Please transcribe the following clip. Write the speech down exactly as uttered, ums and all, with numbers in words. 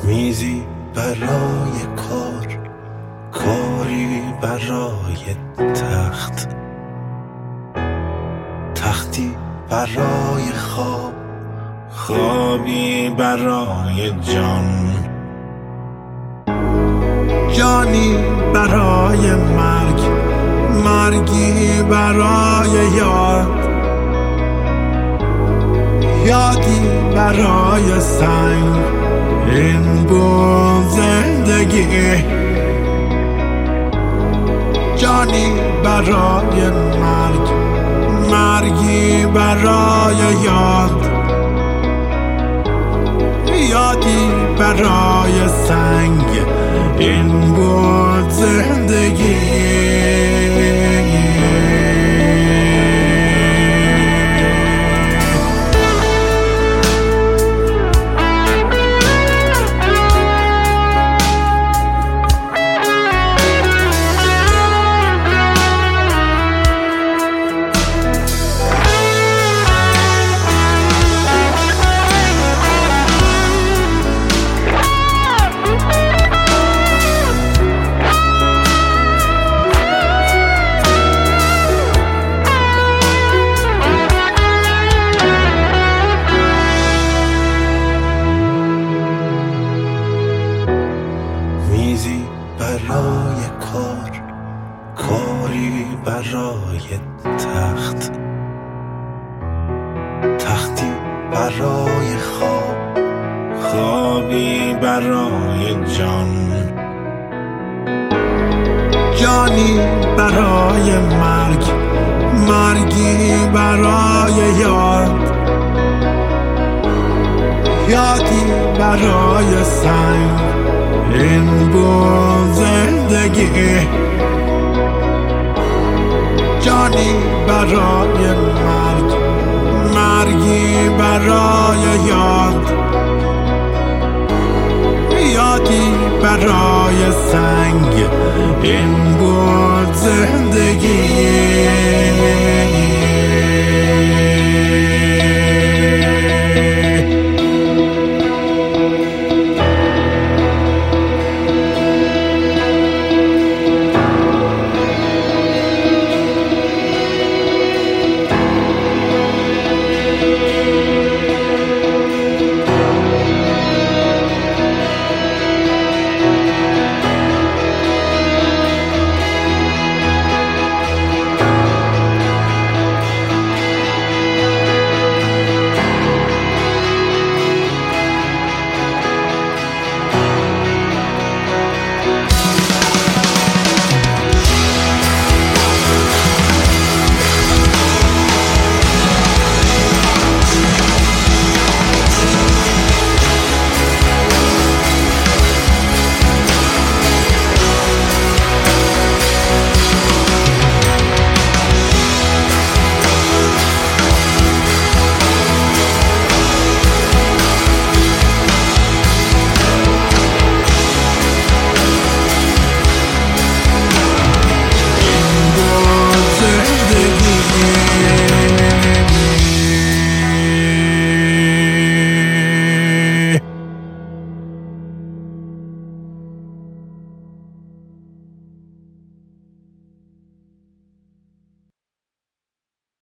میزی برای کار، کاری برای تخت، تختی برای خواب، خوابی برای جان، جانی برای مرگ، مرگی برای یاد، یادی برای سنگ. این بود زندگی، جانی برای مرگ، مرگی برای یاد، یادی برای سنگ. این بود زندگی. میزی برای کار، کاری برای تخت، تختی برای خواب، خوابی برای جان، جانی برای مرگ، مرگی برای یاد، یادی برای سنگ. این بود زندگی، جانی برای مرگ، مرگی برای یاد، یادی برای سنگ. این بود زندگی.